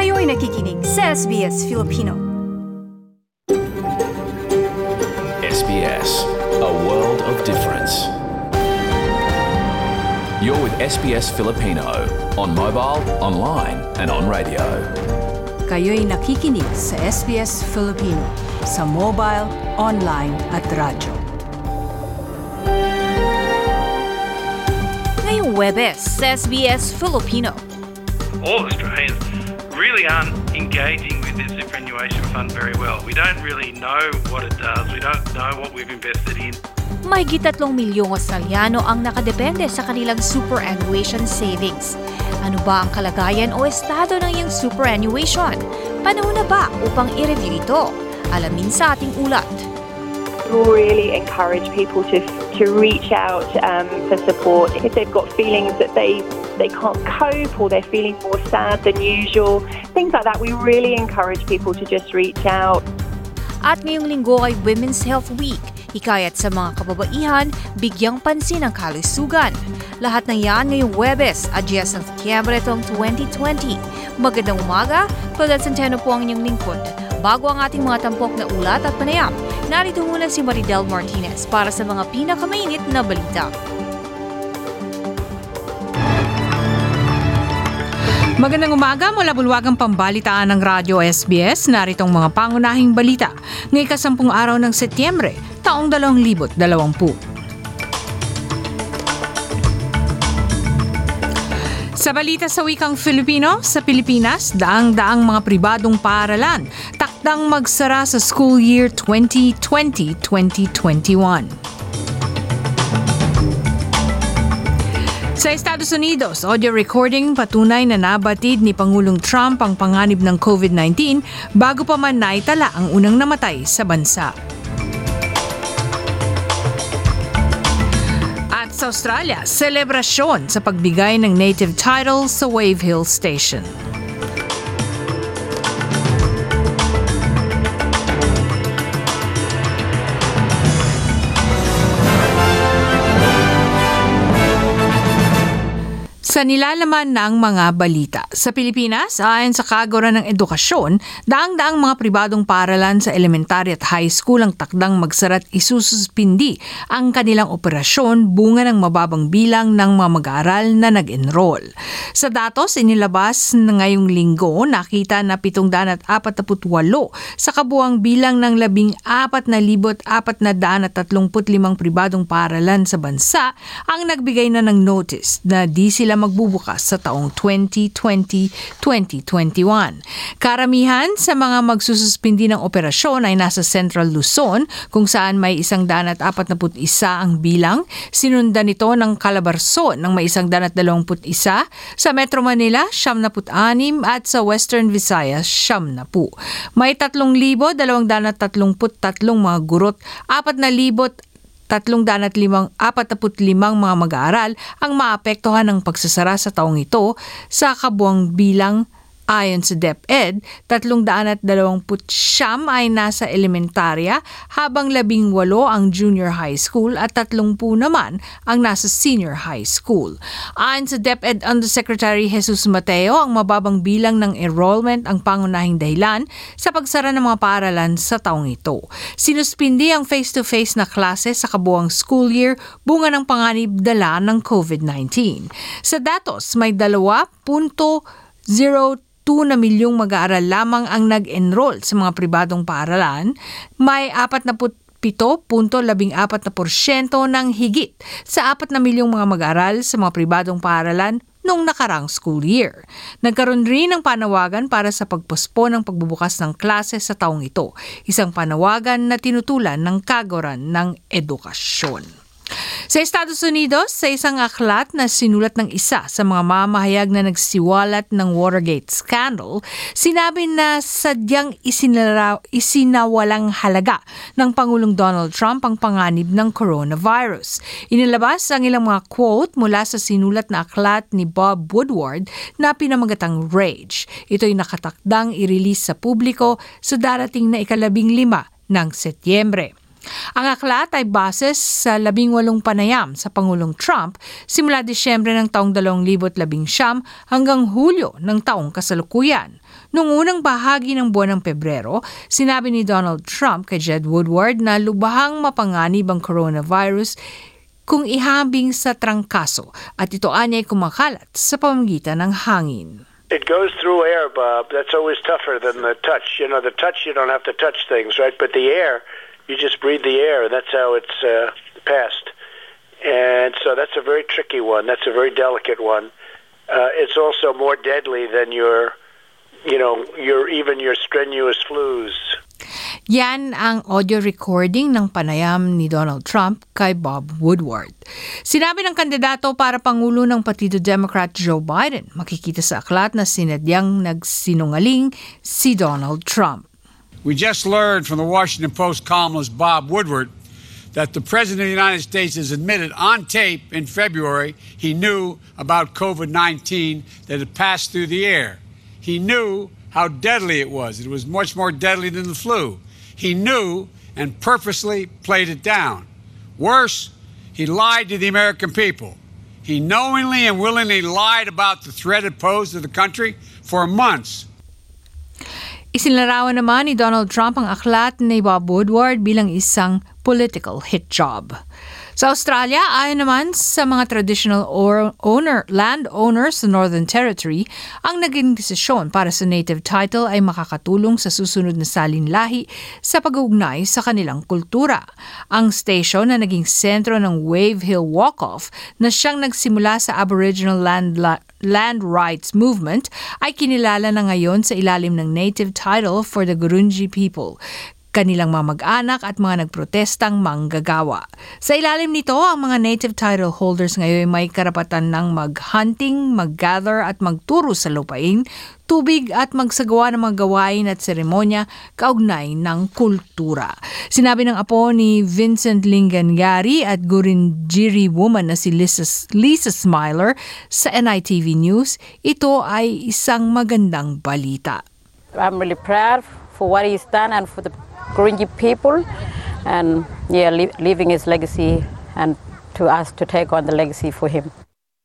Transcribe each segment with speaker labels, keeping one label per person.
Speaker 1: Kayo'y nakikinig sa SBS Filipino.
Speaker 2: SBS, a world of difference. You're with SBS Filipino on mobile, online and on radio.
Speaker 1: Kayo'y nakikinig sa SBS Filipino sa mobile, online at radyo. Ngayong Huwebes sa SBS Filipino.
Speaker 3: All Australians really aren't engaging with this superannuation fund very well. We don't really know what it does. We don't know what we've invested in.
Speaker 1: Mahigit 3 milyong Australiano ang nakadepende sa kanilang superannuation savings. Ano ba ang kalagayan o estado ng iyong superannuation? Panahon na ba upang i-review ito? Alamin sa ating ulat.
Speaker 4: We'll really encourage people to reach out for support if they've got feelings that they can't cope or they're feeling more sad than usual. Things like that, we really encourage people to just reach out.
Speaker 1: At ngayong linggo ay Women's Health Week. Hikayat sa mga kababaihan, bigyang pansin ang kalusugan. Lahat ng yan ngayong Huwebes, 10 ng Setyembre itong 2020. Magandang umaga, Claudette Centeno po ang inyong lingkod. Bago ang ating mga tampok na ulat at panayam, narito muna si Maridel Martinez para sa mga pinakamainit na balita.
Speaker 5: Magandang umaga mula bulwagang pambalitaan ng Radyo SBS. Naritong mga pangunahing balita ngayong 10 araw ng Setyembre, taong 2020. Sa balita sa wikang Filipino, sa Pilipinas, daang-daang mga pribadong paaralan takdang magsara sa school year 2020-2021. Sa Estados Unidos, audio recording patunay na nabatid ni Pangulong Trump ang panganib ng COVID-19 bago pa man naitala ang unang namatay sa bansa. At sa Australia, selebrasyon sa pagbigay ng native title sa Wave Hill Station. Sa nilalaman ng mga balita. Sa Pilipinas, ayon sa Kagawaran ng Edukasyon, daang-daang mga pribadong paaralan sa elementary at high school ang takdang magsara at isususpindi ang kanilang operasyon bunga ng mababang bilang ng mga mag-aaral na nag-enroll. Sa datos inilabas na ngayong linggo, nakita na 748 sa kabuang bilang ng 14,435 pribadong paaralan sa bansa ang nagbigay na ng notice na di sila magbubukas sa taong 2020-2021. Karamihan sa mga magsususpindi ng operasyon ay nasa Central Luzon kung saan may 141 ang bilang. Sinundan nito ng Calabarzon ng may 121, sa Metro Manila 76 at sa Western Visayas 70. May 3,233 mga gurot, 4,345 mga mag-aaral ang maapektuhan ng pagsasara sa taong ito sa kabuang bilang. Ayon sa DepEd, 329 ay nasa elementarya habang 18 ang junior high school at 30 naman ang nasa senior high school. Ayon sa DepEd Undersecretary Jesus Mateo, ang mababang bilang ng enrollment ang pangunahing dahilan sa pagsara ng mga paaralan sa taong ito. Sinuspindi ang face-to-face na klase sa kabuang school year bunga ng panganib dala ng COVID-19. Sa datos, may 2.02 na milyong mag-aaral lamang ang nag-enroll sa mga pribadong paaralan. May 47.14% ng higit sa 4 na milyong mga mag-aaral sa mga pribadong paaralan noong nakarang school year. Nagkaroon rin ng panawagan para sa pagpospon ng pagbubukas ng klase sa taong ito, isang panawagan na tinutulan ng Kagawaran ng Edukasyon. Sa Estados Unidos, sa isang aklat na sinulat ng isa sa mga mamahayag na nagsiwalat ng Watergate scandal, sinabi na sadyang isinawalang halaga ng Pangulong Donald Trump ang panganib ng coronavirus. Inilabas ang ilang mga quote mula sa sinulat na aklat ni Bob Woodward na pinamagatang Rage. Ito'y nakatakdang i-release sa publiko sa darating na 15 ng Setyembre. Ang aklat ay base sa 18 panayam sa Pangulong Trump simula Disyembre ng taong 2019 hanggang Hulyo ng taong kasalukuyan. Noong unang bahagi ng buwan ng Pebrero, sinabi ni Donald Trump kay Jed Woodward na lubhang mapanganib ang coronavirus kung ihambing sa trangkaso at ito anya'y kumakalat sa pamamagitan ng hangin.
Speaker 6: It goes through air, Bob. That's always tougher than the touch. The touch, you don't have to touch things, right? But the air, you just breathe the air, and that's how it's passed. And so that's a very tricky one. That's a very delicate one. It's also more deadly than your strenuous flus.
Speaker 5: Yan ang audio recording ng panayam ni Donald Trump kay Bob Woodward. Sinabi ng kandidato para Pangulo ng Partido Democrat Joe Biden, makikita sa aklat na sinadyang nagsinungaling si Donald Trump.
Speaker 7: We just learned from the Washington Post columnist Bob Woodward that the President of the United States has admitted on tape in February he knew about COVID-19, that it passed through the air. He knew how deadly it was. It was much more deadly than the flu. He knew and purposely played it down. Worse, he lied to the American people. He knowingly and willingly lied about the threat it posed to the country for months.
Speaker 5: Isinlarawan naman ni Donald Trump ang aklat ni Bob Woodward bilang isang political hit job. Sa Australia, ayon naman sa mga traditional landowners sa Northern Territory, ang naging desisyon para sa native title ay makakatulong sa susunod na salinlahi sa pag-uugnay sa kanilang kultura. Ang station na naging sentro ng Wave Hill Walk-Off na siyang nagsimula sa Aboriginal land rights movement ay kinilala na ngayon sa ilalim ng native title for the Gurunji people, kanilang mga mag-anak at mga nagprotestang manggagawa. Sa ilalim nito, ang mga native title holders ngayon may karapatan ng mag-hunting, mag-gather at magturo sa lupain, tubig at magsagawa ng mga gawain at seremonya kaugnay ng kultura. Sinabi ng apo ni Vincent Lingangari at Gurindjeri woman na si Lisa Smiler sa NITV News, ito ay isang magandang balita.
Speaker 8: I'm really proud for what he's done and for the Gurunji people, and leaving his legacy and to us to take on the legacy for him.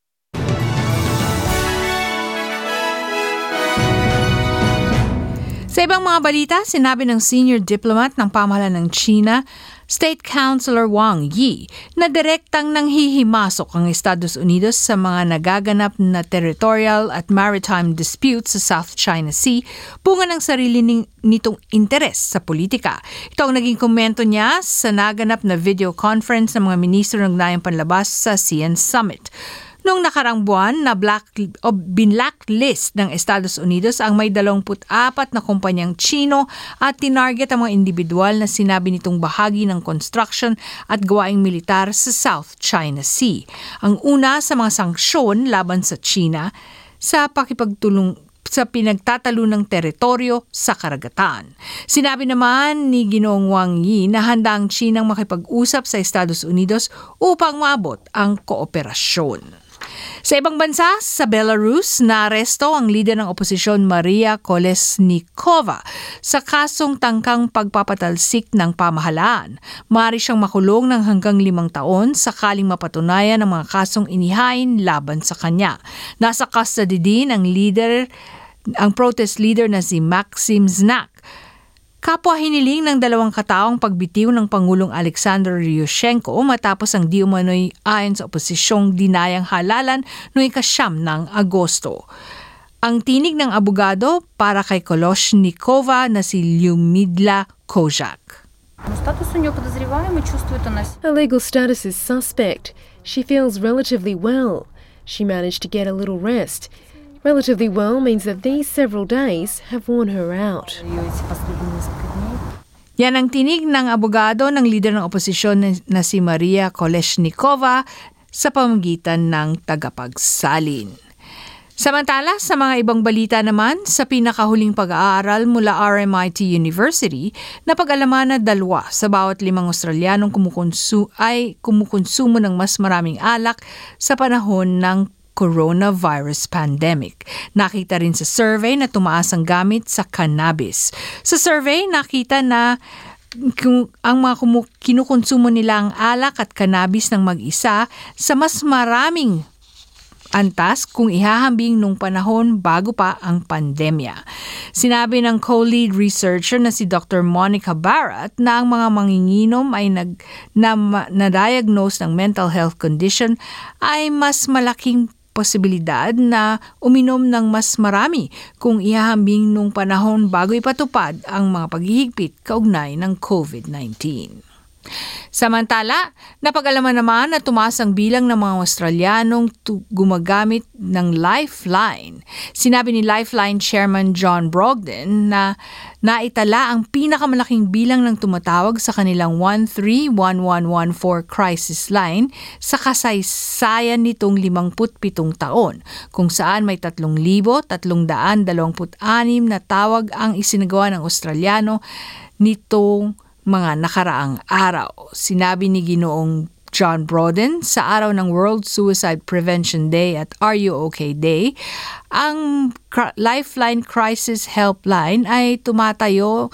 Speaker 5: Sa ibang mga balita, sinabi ng senior diplomat ng pamahalaan ng China, State Councilor Wang Yi, na direktang nanghihimasok ang Estados Unidos sa mga nagaganap na territorial at maritime disputes sa South China Sea, bunga ng sarili nitong interes sa politika. Ito ang naging komento niya sa naganap na video conference ng mga ministro ng Ugnayan Panlabas sa ASEAN Summit. Noong nakarang buwan, binlacklist ng Estados Unidos ang may 24 na kumpanyang Chino at tinarget ang mga individual na sinabi nitong bahagi ng construction at gawaing militar sa South China Sea. Ang una sa mga sanksyon laban sa China sa pakipagtulong sa pinagtatalunang teritoryo sa karagatan. Sinabi naman ni Ginoong Wang Yi na handa ang Chinang makipag-usap sa Estados Unidos upang maabot ang kooperasyon. Sa ibang bansa, sa Belarus, naaresto ang lider ng oposisyon Maria Kolesnikova sa kasong tangkang pagpapatalsik ng pamahalaan. Maaari siyang makulong ng hanggang 5 taon sakaling mapatunayan ang mga kasong inihain laban sa kanya. Nasa custody din ang protest leader na si Maxim Znak. Kapwa hiniling ng 2 kataong pagbitiw ng Pangulong Alexander Ryushenko matapos ang di umano'y ayon sa oposisyong dinayang halalan noong 9 ng Agosto. Ang tinig ng abogado para kay Kolesnikova na si Lyudmila Kozak.
Speaker 9: Her legal status is suspect. She feels relatively well. She managed to get a little rest. Relatively well means that these several days have worn her out.
Speaker 5: Yan ang tinig ng abogado ng lider ng oposisyon na si Maria Kolesnikova sa pamamagitan ng tagapagsalin. Samantala, sa mga ibang balita naman, sa pinakahuling pag-aaral mula RMIT University, napag-alaman na 2 sa bawat 5 Australianong kumukonsumo ng mas maraming alak sa panahon ng coronavirus pandemic. Nakita rin sa survey na tumaas ang gamit sa cannabis. Sa survey, nakita na ang mga kinukonsumo nila ang alak at cannabis ng mag-isa sa mas maraming antas kung ihahambing nung panahon bago pa ang pandemya. Sinabi ng co-lead researcher na si Dr. Monica Barrett na ang mga manginginom ay na-diagnose ng mental health condition ay mas malaking posibilidad na uminom ng mas marami kung ihahambing nung panahon bago ipatupad ang mga paghihigpit kaugnay ng COVID-19. Samantala, napag-alaman naman na tumaas ang bilang ng mga Australianong gumagamit ng Lifeline. Sinabi ni Lifeline Chairman John Brogden na naitala ang pinakamalaking bilang ng tumatawag sa kanilang 131114 crisis line sa kasaysayan nitong 57 taon, kung saan may 3,326 na tawag ang isinagawa ng Australiano nitong mga nakaraang araw. Sinabi ni Ginoong John Brogden sa araw ng World Suicide Prevention Day at Are You OK Day, ang Lifeline Crisis Helpline ay tumatayo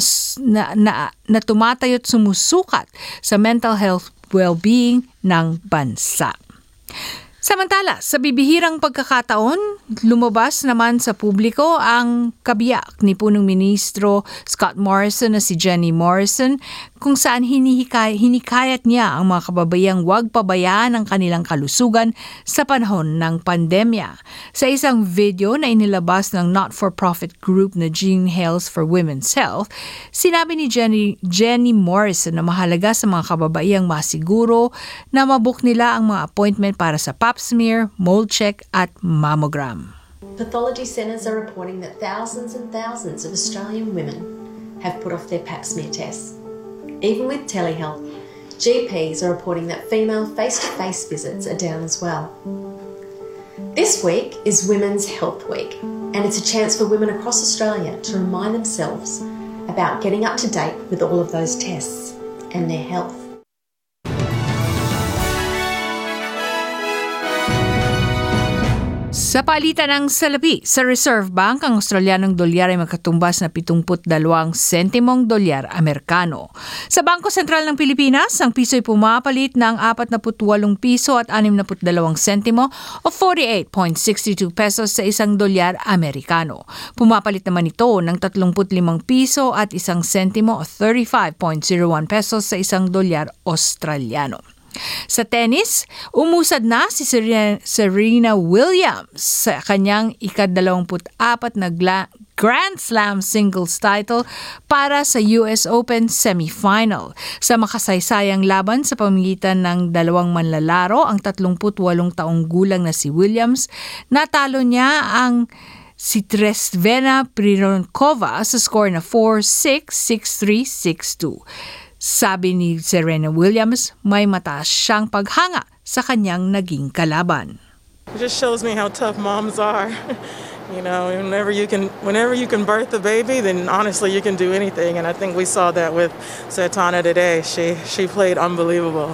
Speaker 5: at sumusukat sa mental health well-being ng bansa. Samantala, sa bibihirang pagkakataon, lumabas naman sa publiko ang kabiyak ni punong ministro Scott Morrison na si Jenny Morrison, kung saan hinikayat niya ang mga kababayang huwag pabayaan ang kanilang kalusugan sa panahon ng pandemya. Sa isang video na inilabas ng not-for-profit group na Jean Hales for Women's Health, sinabi ni Jenny Morrison na mahalaga sa mga kababayang masiguro na mabook nila ang mga appointment para sa pap smear, mold check at mammogram.
Speaker 10: Pathology centres are reporting that thousands and thousands of Australian women have put off their pap smear tests. Even with telehealth, GPs are reporting that female face-to-face visits are down as well. This week is Women's Health Week, and it's a chance for women across Australia to remind themselves about getting up to date with all of those tests and their health.
Speaker 5: Sa palitan ng salapi sa Reserve Bank, ang Australianong dolyar ay magkatumbas na 72 sentimong dolyar Amerikano. Sa Bangko Sentral ng Pilipinas, ang piso ay pumapalit ng 48 piso at 62 sentimo o 48.62 pesos sa isang dolyar Amerikano. Pumapalit naman ito ng 35 piso at 1 sentimo o 35.01 pesos sa isang dolyar Australiano. Sa tennis, umusad na si Serena Williams sa kanyang ika-24 na Grand Slam singles title para sa US Open semifinal. Sa makasaysayang laban sa pamamagitan ng dalawang manlalaro, ang 38 taong gulang na si Williams, natalo niya ang si Trestvena Prironkova sa score na 4-6, 6-3, 6-2. Sabi ni Serena Williams, may mataas siyang paghanga sa kanyang naging kalaban.
Speaker 11: It just shows me how tough moms are. You know, whenever you can birth a baby, then honestly you can do anything. And I think we saw that with Svetlana today. She played unbelievable.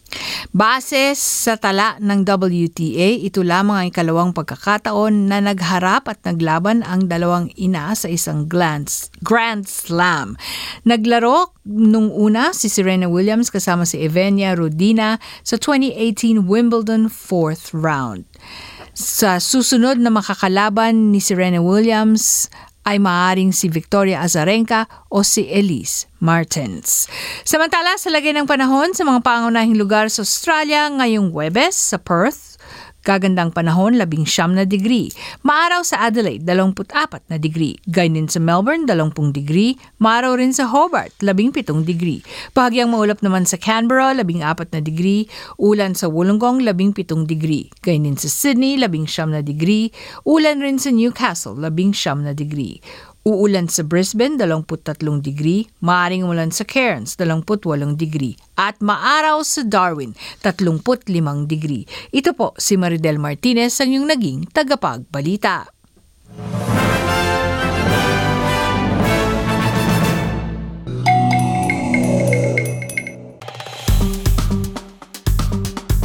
Speaker 5: Base sa tala ng WTA, ito lamang ang ikalawang pagkakataon na nagharap at naglaban ang dalawang ina sa isang Grand Slam. Naglaro nung una si Serena Williams kasama si Evgenia Rodina sa 2018 Wimbledon 4th round. Sa susunod na makakalaban ni Serena Williams ay maaaring si Victoria Azarenka o si Elise Martins. Samantala, sa lagay ng panahon sa mga pangunahing lugar sa Australia ngayong Huwebes sa Perth, gagandang panahon 19 na degree. Maaraw sa Adelaide 24 na degree. Ganyan sa Melbourne 20 degree. Maaraw rin sa Hobart 17 degree. Bahagyang maulap naman sa Canberra 14 na degree. Ulan sa Wollongong 17 degree. Ganyan sa Sydney 19 na degree. Ulan rin sa Newcastle 19 na degree. Uulan sa Brisbane, 23 degree. Maaring umulan sa Cairns, 28 degree. At maaraw sa Darwin, 35 degree. Ito po si Maridel Martinez ang iyong naging tagapagbalita.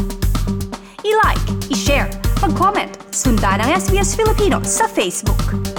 Speaker 1: I-like, i-share, mag-comment, sundan ang SBS Filipino sa Facebook.